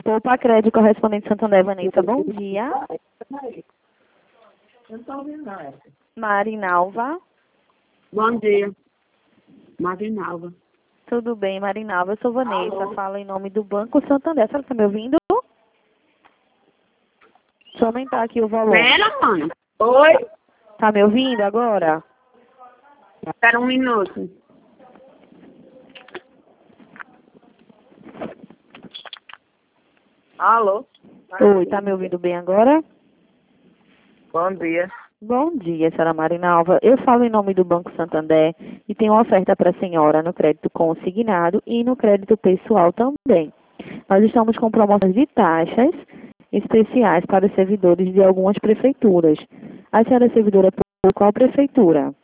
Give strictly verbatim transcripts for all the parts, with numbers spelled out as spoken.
Poupa Crédito Correspondente Santander, Vanessa, bom dia. Eu não estou ouvindo nada. Marinalva. Bom dia. Marinalva. Tudo bem, Marinalva? Eu sou Vanessa, Alô. Falo em nome do Banco Santander. Você está me ouvindo? Deixa eu aumentar aqui o volume. Espera, mãe. Oi? Tá me ouvindo agora? Espera um minuto. Alô? Oi, tá me ouvindo bem agora? Bom dia. Bom dia, senhora Marinalva. Eu falo em nome do Banco Santander e tenho uma oferta para a senhora no crédito consignado e no crédito pessoal também. Nós estamos com promoções de taxas especiais para os servidores de algumas prefeituras. A senhora é servidora por qual prefeitura?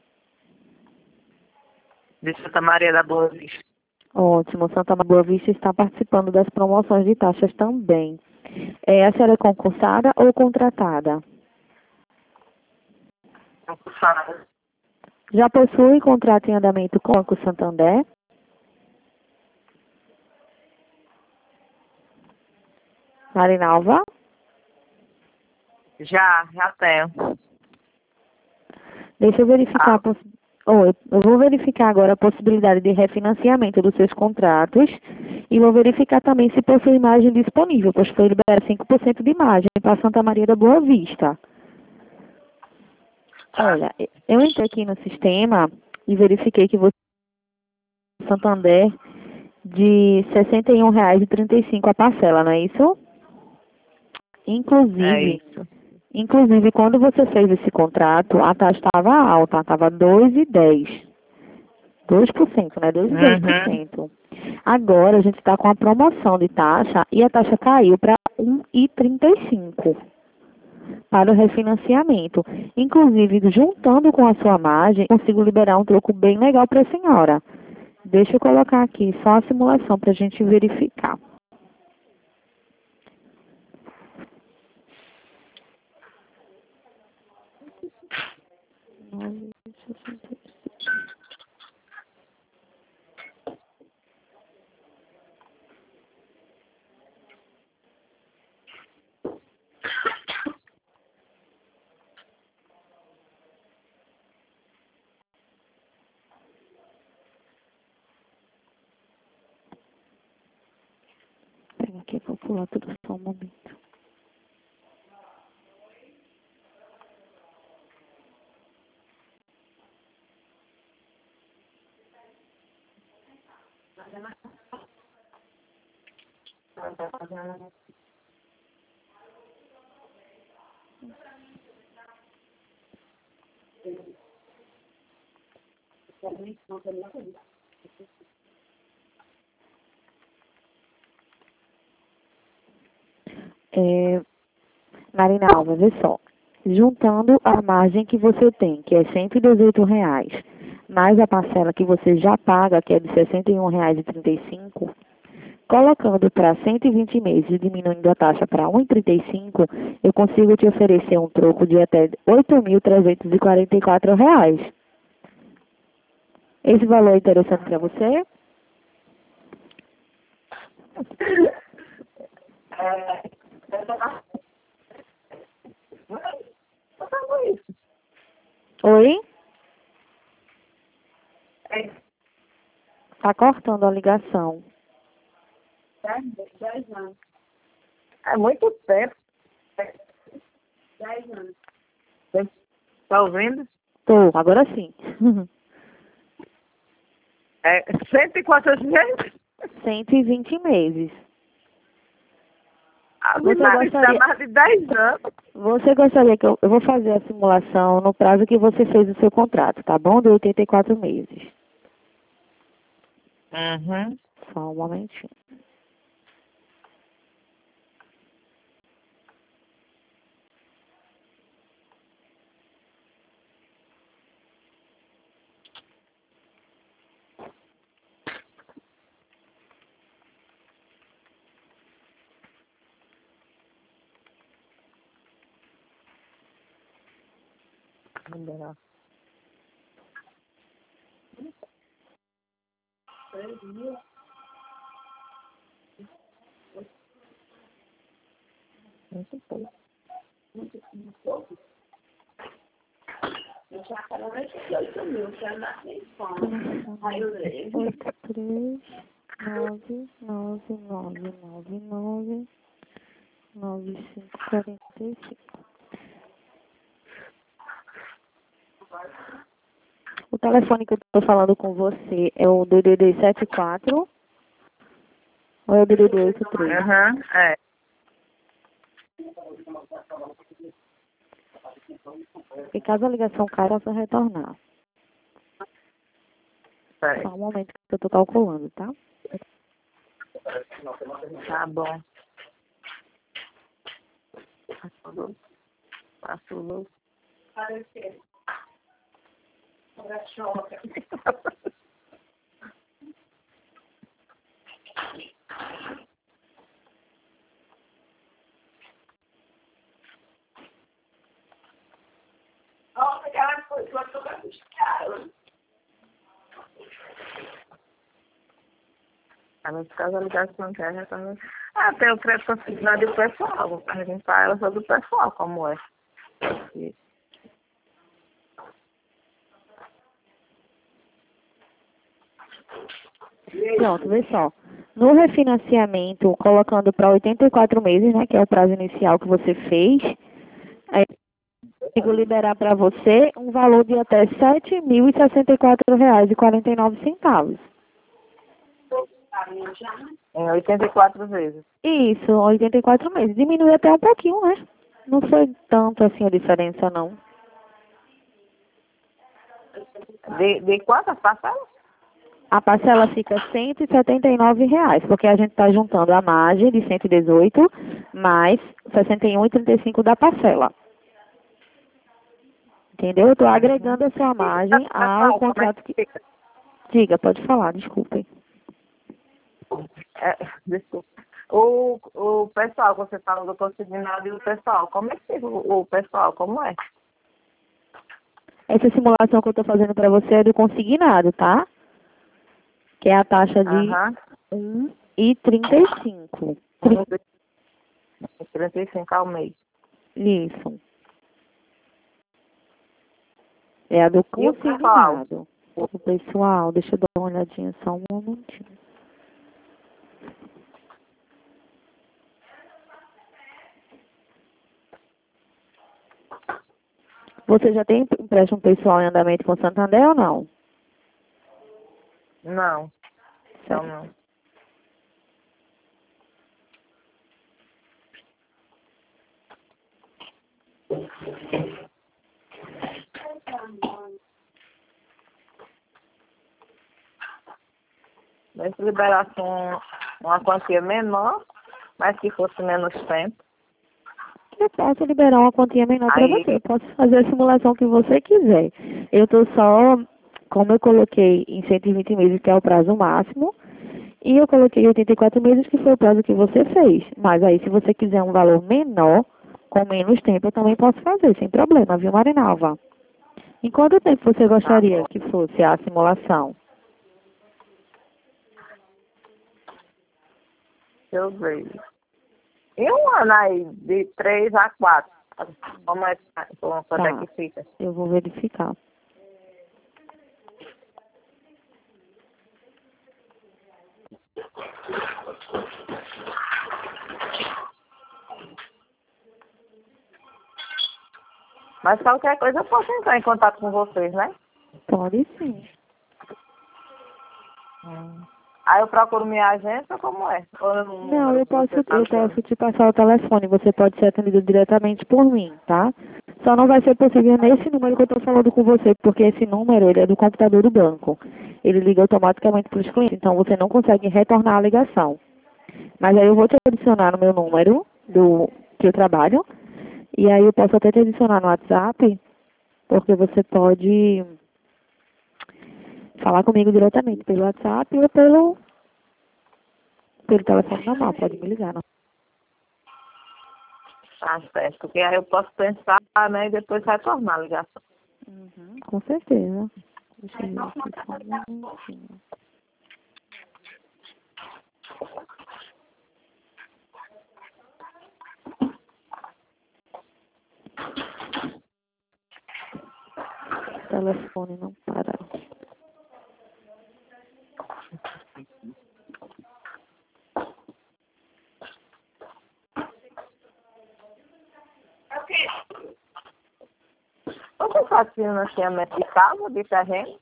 De Santa Maria da Boa Vista. Ótimo, Santa Maria Boa Vista está participando das promoções de taxas também. É, a senhora é concursada ou contratada? Concursada. Já possui contrato em andamento com o Banco Santander? Marinalva? Já, já tenho. Deixa eu verificar. Ah. A poss... Oi, eu vou verificar agora a possibilidade de refinanciamento dos seus contratos e vou verificar também se possui margem disponível, pois foi liberar cinco por cento de margem para Santa Maria da Boa Vista. Olha, eu entrei aqui no sistema e verifiquei que você Santander de sessenta e um reais e trinta e cinco centavos a parcela, não é isso? Inclusive, É isso. inclusive quando você fez esse contrato, a taxa estava alta, estava dois vírgula dez. dois por cento, né? dois vírgula dez por cento. Uhum. Agora a gente está com a promoção de taxa e a taxa caiu para um vírgula trinta e cinco para o refinanciamento. Inclusive, juntando com a sua margem, consigo liberar um troco bem legal para a senhora. Deixa eu colocar aqui só a simulação para a gente verificar. Pega aqui, vou pular tudo só um momento. É, Marinalva, vê só. Juntando a margem que você tem, que é cento e dezoito reais, mais a parcela que você já paga, que é de sessenta e um reais e trinta e cinco centavos, colocando para cento e vinte meses e diminuindo a taxa para um vírgula trinta e cinco, eu consigo te oferecer um troco de até oito mil trezentos e quarenta e quatro reais. Esse valor é interessante para você? Oi? Está cortando a ligação. dez anos. É muito tempo. dez anos. Tá ouvindo? Tô, agora sim. É cento e quantos meses? cento e vinte meses. A Você Maria está gostaria, mais de dez anos. você gostaria que eu, eu vou fazer a simulação no prazo que você fez o seu contrato, tá bom? De oitenta e quatro meses. Uhum. Só um momentinho. Liberar. Muito pouco. oito três nove nove nove nove nove nove cinco quarenta e cinco. O telefone que eu estou falando com você é o D D D setenta e quatro ou é o D D D oitenta e três? Aham, uhum, é. E caso a ligação caia, possa retornar. É. Só um momento que eu estou calculando, tá? Tá bom. Passou. Passou. Parece. A nesse caso a ligação que já tá. Ah, tem o crédito consignado do pessoal. Vou perguntar ela sobre o pessoal, como é. Pronto, vê só. No refinanciamento, colocando para oitenta e quatro meses, né, que é o prazo inicial que você fez, aí eu vou liberar para você um valor de até sete mil e sessenta e quatro reais e quarenta e nove centavos. Em oitenta e quatro vezes. Isso, oitenta e quatro meses. Diminui até um pouquinho, né? Não foi tanto assim a diferença, não. De, de quantas parcelas? A parcela fica cento e setenta e nove reais, porque a gente está juntando a margem de cento e dezoito mais sessenta e um e trinta e cinco da parcela. Entendeu? Eu estou agregando a sua margem ao contrato que... Diga, pode falar, desculpe. É, desculpa. O, o pessoal, você falou do consignado e o pessoal, como é que fica o, o pessoal, como é? Essa simulação que eu estou fazendo para você é do consignado, tá? Que é a taxa de Aham. um e trinta e cinco. trinta e cinco ao mês. Isso. É a do E o pessoal? consignado. O pessoal, deixa eu dar uma olhadinha só um momentinho. Você já tem empréstimo pessoal em andamento com Santander ou não? Não. Então não. Mas se liberasse um, uma quantia menor, mas que fosse menos tempo. Eu posso liberar uma quantia menor para Aí, você. Eu posso fazer a simulação que você quiser. Eu estou só, como eu coloquei em cento e vinte meses, que é o prazo máximo, e eu coloquei oitenta e quatro meses, que foi o prazo que você fez. Mas aí, se você quiser um valor menor, com menos tempo, eu também posso fazer, sem problema, viu, Marinalva? Em quanto tempo você gostaria que fosse a simulação? deixa eu ver. E um ano aí, de três a quatro. Como é, como, quanto é Tá, que fica? eu vou verificar. Mas qualquer coisa eu posso entrar em contato com vocês, né? Pode sim. Hum. Aí eu procuro minha agência, como é? Ou no Não, número eu que você posso, tá eu dando? posso te passar o telefone, você pode ser atendido diretamente por mim, tá? Só não vai ser possível nesse número que eu estou falando com você, porque esse número ele é do computador do banco. Ele liga automaticamente para os clientes, então você não consegue retornar a ligação. Mas aí eu vou te adicionar no meu número do que eu trabalho, e aí eu posso até te adicionar no WhatsApp, porque você pode falar comigo diretamente pelo WhatsApp ou pelo, pelo telefone normal, pode me ligar. Não? Tá certo, porque aí eu posso pensar, né, e depois retornar a ligação. Uhum, com certeza. Deixa eu ver aqui só um minutinho. telefone não para. Você faz financiamento de casa, de terreno?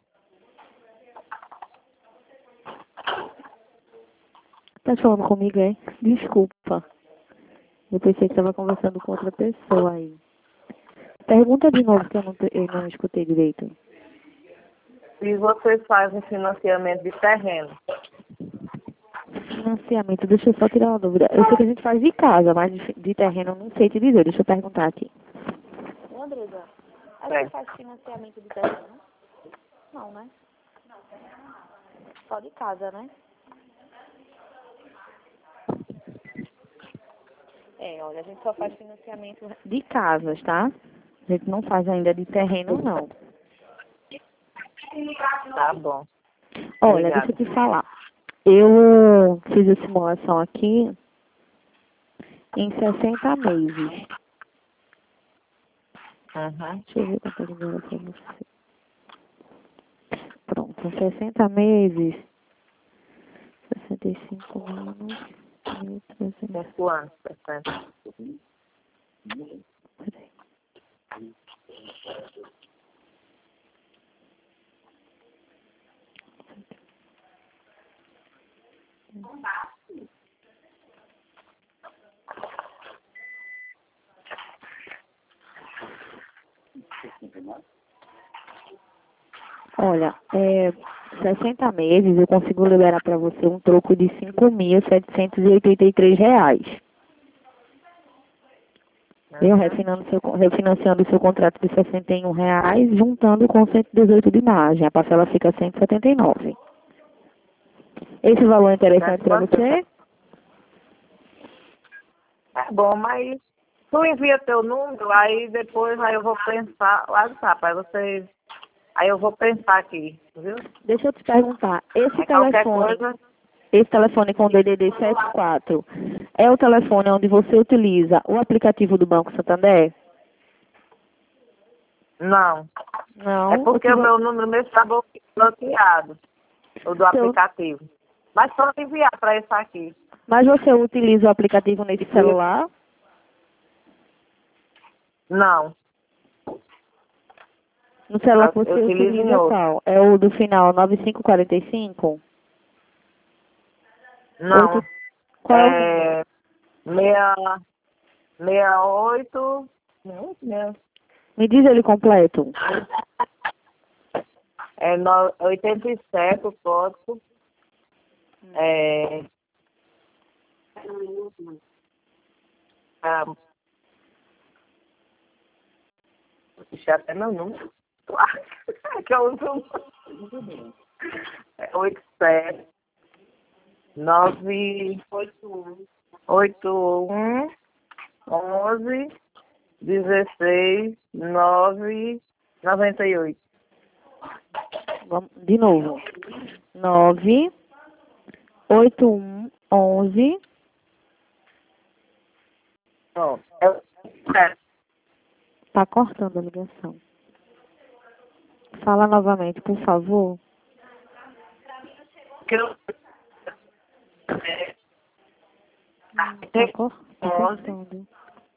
Tá falando comigo, é? Desculpa. Eu pensei que estava conversando com outra pessoa aí. Pergunta de novo que eu não, te- eu não escutei direito. Se você faz um financiamento de terreno? Financiamento, deixa eu só tirar uma dúvida. Eu sei que a gente faz de casa, mas de, de terreno eu não sei te dizer. Deixa eu perguntar aqui. Andresa, a É. gente faz financiamento de terreno? Não, né? Só de casa, né? É, olha, a gente só faz financiamento de casas, tá? A gente não faz ainda de terreno, não. Tá bom. Olha, Obrigada. deixa eu te falar. Eu fiz a simulação aqui em sessenta meses. Uhum. Deixa eu ver quanto ele deu pra você. Pronto, em sessenta meses, sessenta e cinco menos mil e trezentos. Cinco anos, sessenta. Peraí. Olha, é, sessenta meses eu consigo liberar para você um troco de cinco mil setecentos e oitenta e três reais. Eu Uhum. refinanciando seu, refinanciando o seu contrato de sessenta e um reais, juntando com cento e dezoito de margem. A parcela fica cento e setenta e nove. Esse valor é interessante para você? Tá bom, mas tu envia teu número, aí depois aí eu vou pensar, WhatsApp, aí você, aí eu vou pensar aqui, viu? Deixa eu te perguntar, esse Aí qualquer telefone, coisa, esse telefone com D D D setenta e quatro, é o telefone onde você utiliza o aplicativo do Banco Santander? não. Não. É porque que o vo- meu número mesmo está bloqueado, o do seu- aplicativo. Mas pode enviar para esse aqui. Mas você utiliza o aplicativo nesse celular? Não, No celular que eu, eu você utilizo em utiliza outro. qual? É o do final nove cinco quatro cinco? Não, Oito... Qual é o número? é meia, meia oito, não, meia, Me diz ele completo. é no, oitenta e sete o código, é, ah, deixa até meu número, claro, que eu uso, é oito sete nove oito um onze dezesseis nove noventa e oito. Vamos, de novo. nove oito um onze. Pronto. É o sete. Tá cortando a ligação. Fala novamente, por favor. Que eu- Tá, cor... tá cortando.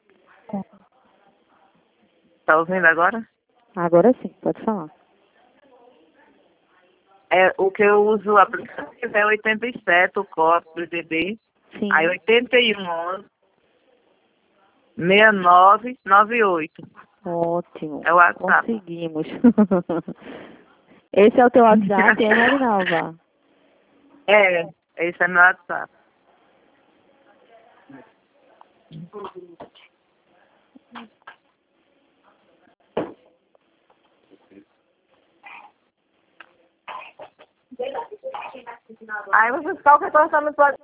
Tá ouvindo agora? Agora sim, pode falar. É, o que eu uso o aplicativo é oitenta e sete, o código do D D. Sim. Aí oitenta e um onze sessenta e nove noventa e oito. Ótimo. É o WhatsApp. Conseguimos. Esse é o teu WhatsApp, é, Marinalva? É, esse é meu WhatsApp. Aí você qualquer coisa me pode